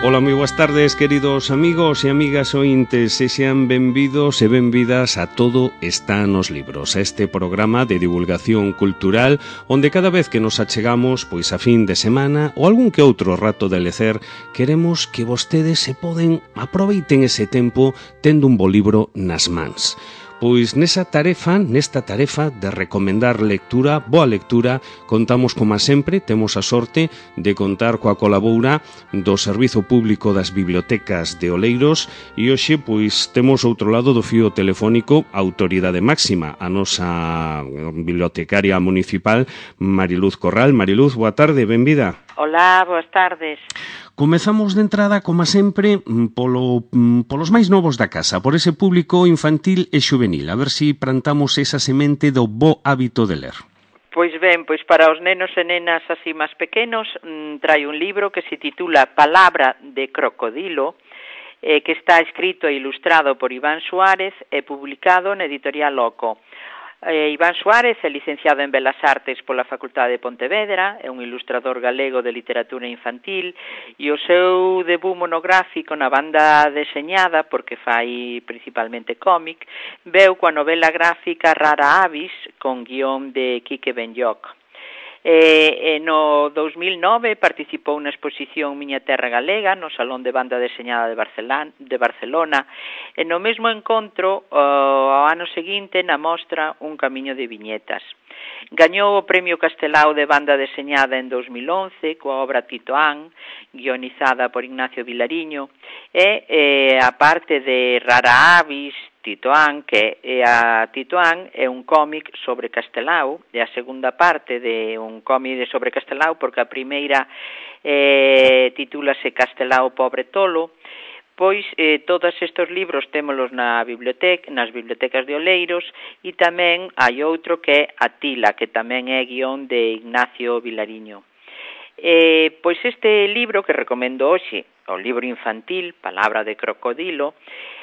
Ola, moi boas tardes, queridos amigos e amigas ointes, e sean benvidos e benvidas a Todo está nos libros, a este programa de divulgación cultural onde cada vez que nos achegamos pois a fin de semana ou algún que outro rato de lecer, queremos que vostedes se aproveiten ese tempo tendo un bo libro nas mans. Pois nesta tarefa de recomendar lectura, boa lectura, contamos como sempre, temos a sorte de contar coa colaboura do Servizo Público das Bibliotecas de Oleiros e hoxe pois temos outro lado do fío telefónico a autoridade máxima, a nosa bibliotecaria municipal Mariluz Corral. Mariluz, boa tarde, benvida. Hola, boas tardes. Comezamos de entrada, como sempre, polos máis novos da casa, por ese público infantil e xuvenil. A ver se plantamos esa semente do bo hábito de ler. Pois ben, pois para os nenos e nenas así máis pequenos, trai un libro que se titula Palabra de crocodilo, que está escrito e ilustrado por Iván Suárez e publicado na editorial Loco. Iván Suárez é licenciado en Belas Artes pola Facultade de Pontevedra, é un ilustrador galego de literatura infantil e o seu debut monográfico na banda deseñada, porque fai principalmente cómic, veu coa novela gráfica Rara Avis, con guión de Quique Benlloch. No 2009 participou na exposición Miña Terra Galega no Salón de Banda Deseñada de Barcelona e no mesmo encontro ao ano seguinte na mostra Un Camiño de Viñetas. Gañou o Premio Castelao de Banda Deseñada en 2011 coa obra Titoán, guionizada por Ignacio Vilariño, e a parte de Rara Avis, Titoán, Titoán é un cómic sobre Castelao, é a segunda parte de un cómic sobre Castelao, porque a primeira titúlase Castelao pobre tolo. Pois todos estes libros témolos nas bibliotecas de Oleiros e tamén hai outro que é Atila, que tamén é guión de Ignacio Vilariño. Pois este libro que recomendo hoxe, o libro infantil Palabra de crocodilo,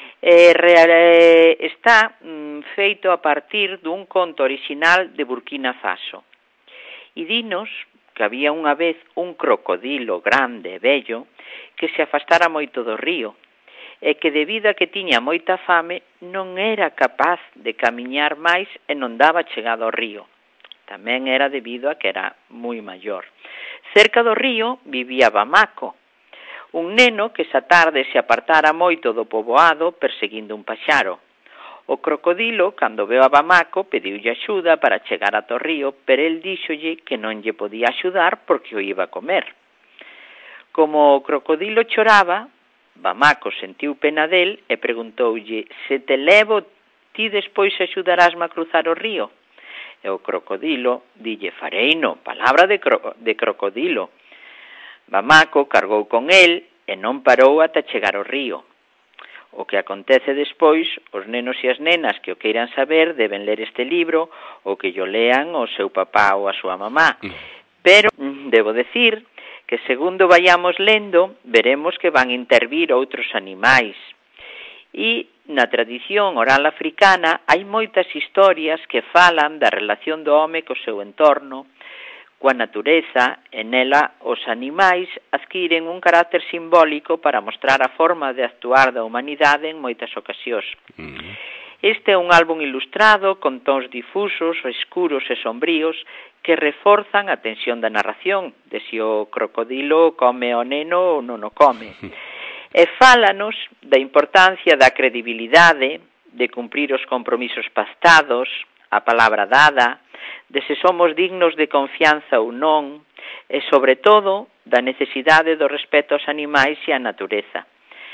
está feito a partir dun conto orixinal de Burkina Faso. E dinos que había unha vez un crocodilo grande e bello que se afastara moito do río e que debido a que tiña moita fame non era capaz de camiñar máis e non daba chegado ao río. Tamén era debido a que era moi maior. Cerca do río vivía Bamako, un neno que esa tarde se apartara moito do poboado perseguindo un paxaro. O crocodilo, cando veo a Bamako, pediulle axuda para chegar ata o río, pero el díxolle que non lle podía axudar porque o iba a comer. Como o crocodilo choraba, Bamako sentiu pena del e preguntoulle: se te levo, ti despois axudarásme a cruzar o río? E o crocodilo dille: fareino, palabra de crocodilo. Bamako cargou con el e non parou ata chegar ao río. O que acontece despois, os nenos e as nenas que o queiran saber deben ler este libro ou que yo lean o seu papá ou a súa mamá. Pero debo decir que segundo vayamos lendo, veremos que van intervir outros animais. E na tradición oral africana hai moitas historias que falan da relación do home co seu entorno, coa natureza, e nela os animais adquiren un carácter simbólico para mostrar a forma de actuar da humanidade en moitas ocasións. Este é un álbum ilustrado con tons difusos, escuros e sombríos que reforzan a tensión da narración, de se o crocodilo come o neno ou non o come. E fálanos da importancia da credibilidade, de cumprir os compromisos pactados, a palabra dada, de se somos dignos de confianza ou non, e sobre todo da necesidade do respeto aos animais e á natureza.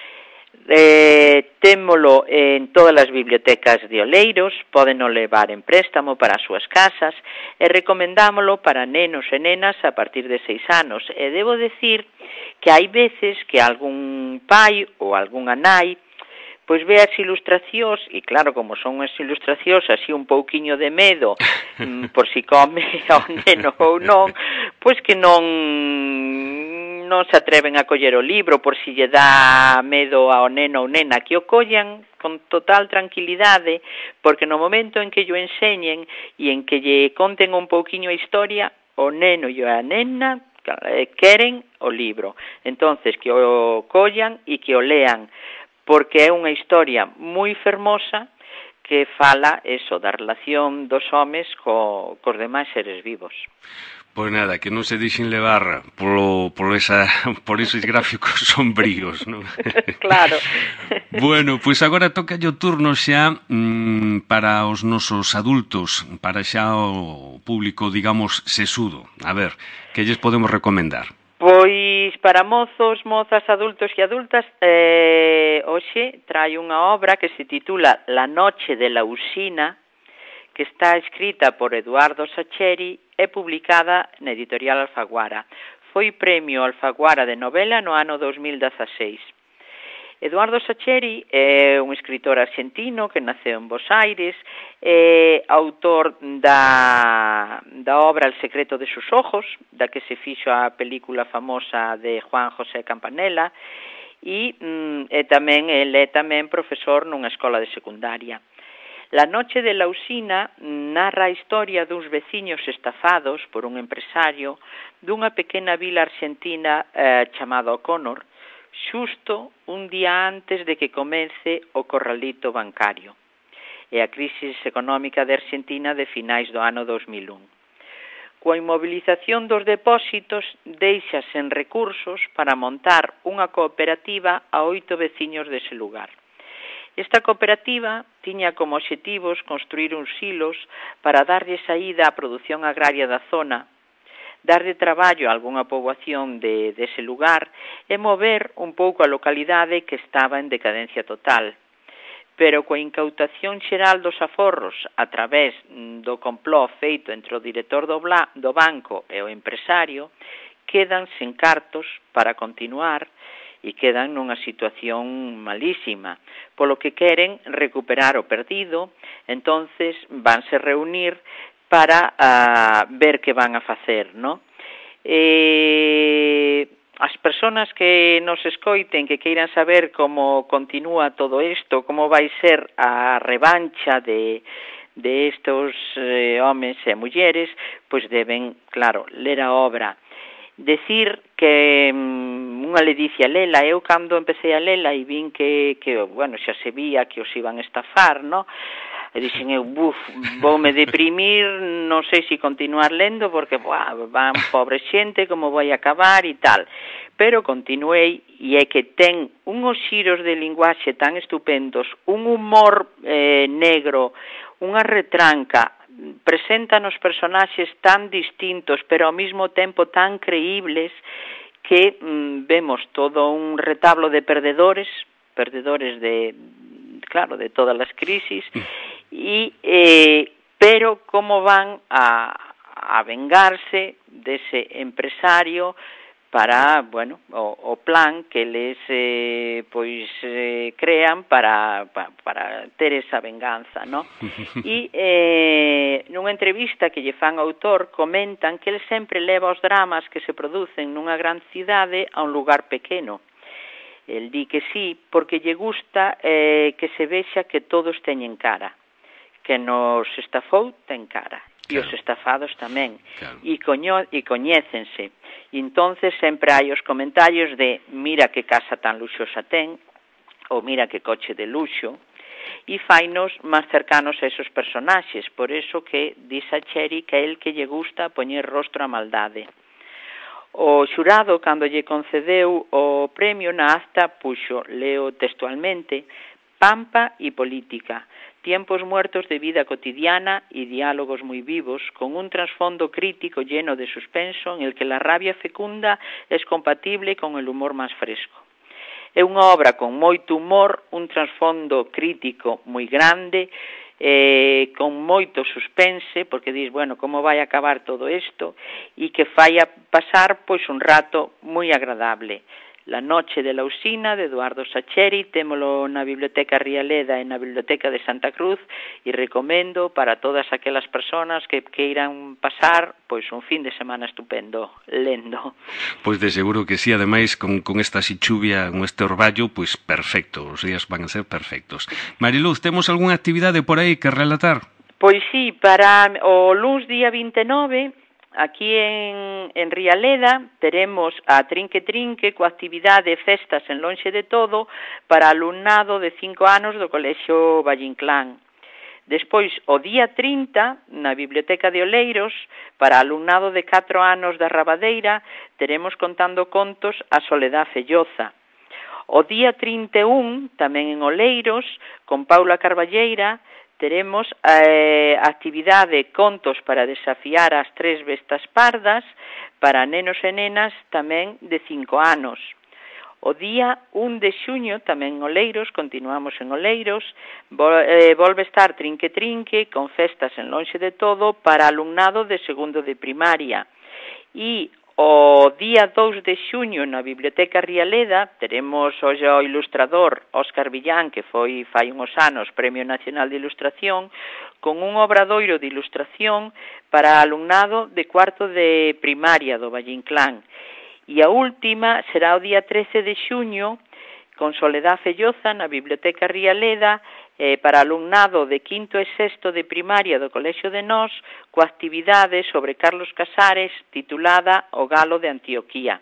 Témolo en todas as bibliotecas de Oleiros, pódeno levar en préstamo para as súas casas e recomendámolo para nenos e nenas a partir de 6 anos. E debo decir que hai veces que algún pai ou algunha nai pois ve as ilustracións, e claro, como son as ilustracións así un pouquiño de medo, por si come ao neno ou non, pois que non se atreven a coller o libro por si lle dá medo ao neno ou nena, que o collan con total tranquilidade, porque no momento en que lle enseñen e en que lle conten un pouquiño a historia, o neno e a nena queren o libro. Entonces, que o collan e que o lean, porque é unha historia moi fermosa que fala eso da relación dos homes cos demais seres vivos. Pois nada, que non se deixen levar por esos gráficos sombríos, non? Claro. Bueno, pois agora toca o turno xa para os nosos adultos, para xa o público, digamos, sesudo. A ver, que lles podemos recomendar? Pois para mozos, mozas, adultos e adultas, hoxe trae unha obra que se titula La noche de la usina, que está escrita por Eduardo Sacheri e publicada na editorial Alfaguara. Foi premio Alfaguara de novela no ano 2016. Eduardo Sacheri é un escritor argentino que naceu en Buenos Aires, é autor da obra El secreto de sus ojos, da que se fixo a película famosa de Juan José Campanella, e ele é tamén profesor nunha escola de secundaria. La noche de la usina narra a historia duns veciños estafados por un empresario dunha pequena vila argentina chamada O'Connor, xusto un día antes de que comece o corralito bancario e a crisis económica de Argentina de finais do ano 2001. Coa inmovilización dos depósitos, deixas en recursos para montar unha cooperativa a 8 veciños dese lugar. Esta cooperativa tiña como obxectivos construir uns silos para darlle saída á produción agraria da zona, darlle traballo a algunha poboación dese lugar e mover un pouco a localidade que estaba en decadencia total. Pero coa incautación xeral dos aforros a través do complot feito entre o director do banco e o empresario, quedan sen cartos para continuar e quedan nunha situación malísima, polo que queren recuperar o perdido, entonces vanse reunir para ver que van a facer, non? As persoas que nos escoiten, que queiran saber como continúa todo isto, como vai ser a revancha de estos homes e mulleres, pois deben, claro, ler a obra. Decir que unha ledicia lela, eu cando empecé a lela e vin que bueno, xa se vía que os iban a estafar, no? E dixen eu, voume deprimir, non sei se continuar lendo, porque, van pobre xente, como vai acabar e tal. Pero continuei, e é que ten unhos xiros de linguaxe tan estupendos, un humor negro, unha retranca, presentan os personaxes tan distintos, pero ao mesmo tempo tan creíbles, que vemos todo un retablo de perdedores de, claro, de todas as crisis, pero como van a vengarse dese empresario para, bueno, o plan que les crean para ter esa venganza, ¿no? E nunha entrevista que lle fan ao autor comentan que el sempre leva os dramas que se producen nunha gran cidade a un lugar pequeno. El di que sí, porque lle gusta que se vexa que todos teñen cara, que nos estafou ten cara. E os estafados tamén, e coñécense. E entonces sempre hai os comentarios de mira que casa tan luxosa ten, ou mira que coche de luxo, e fainos máis cercanos a esos personaxes. Por eso que di Sacheri que é el que lle gusta poñer rostro á maldade. O xurado, cando lle concedeu o premio na acta, puxo, leo textualmente, pampa e política, tiempos muertos de vida cotidiana y diálogos muy vivos, con un trasfondo crítico lleno de suspenso en el que la rabia fecunda es compatible con el humor más fresco. É unha obra con moito humor, un trasfondo crítico moi grande, con moito suspense, porque dis, bueno, como vai acabar todo isto, e que fai a pasar pois un rato moi agradable. La noche de la usina, de Eduardo Sacheri, témolo na Biblioteca Rialeda e na Biblioteca de Santa Cruz, e recomendo para todas aquelas persoas que queiran pasar pois un fin de semana estupendo lendo. Pois de seguro que sí, ademais con esta chuvia, con este orballo, pois perfecto, os días van a ser perfectos. Mariluz, temos algunha actividade por aí que relatar? Pois sí, para o luns día 29 aquí en Rialeda teremos a Trinque Trinque coa actividade Festas en Lonxe de Todo para alumnado de 5 anos do Colexio Vallinclán. Despois, o día 30, na Biblioteca de Oleiros, para alumnado de 4 anos da Rabadeira, teremos contando contos a Soledad Felloza. O día 31, tamén en Oleiros, con Paula Carballeira, teremos a actividade Contos para desafiar as 3 bestas pardas para nenos e nenas tamén de 5 anos. O día 1 de xuño, tamén en Oleiros, continuamos en Oleiros, volve estar Trinque Trinque con Festas en Lonxe de Todo para alumnado de segundo de primaria. E o día 2 de xuño na Biblioteca Rialeda teremos hoxe o ilustrador Óscar Villán, que foi fai uns anos Premio Nacional de Ilustración, con un obradoiro de ilustración para alumnado de cuarto de primaria do Vallinclán. E a última será o día 13 de xuño con Soledad Felloza na Biblioteca Rialeda para alumnado de quinto e sexto de primaria do Colexio de Nós coa actividade sobre Carlos Casares titulada O Galo de Antioquía.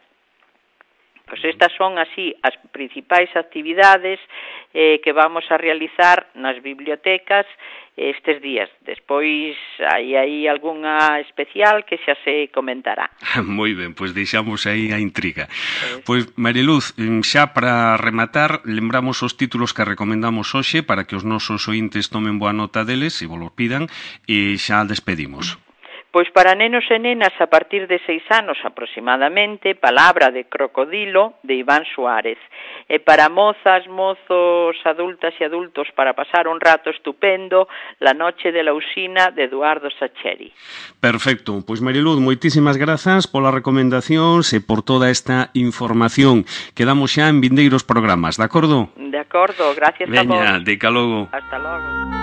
Pois estas son así as principais actividades que vamos a realizar nas bibliotecas estes días. Despois hai algunha especial que xa se comentará. Moi ben, pois deixamos aí a intriga. Pois, Mariluz, xa para rematar, lembramos os títulos que recomendamos hoxe para que os nosos ointes tomen boa nota deles, se vos lo pidan, e xa despedimos. Pois para nenos e nenas a partir de 6 anos aproximadamente, Palabra de Crocodilo, de Iván Suárez. E para mozas, mozos, adultas e adultos, para pasar un rato estupendo, La noche de la usina, de Eduardo Sacheri. Perfecto. Pois Mariluz, moitísimas grazas polas recomendacións e por toda esta información. Quedamos xa en vindeiros programas, de acordo? De acordo, gracias a vos. Veña, de ca logo. Hasta logo.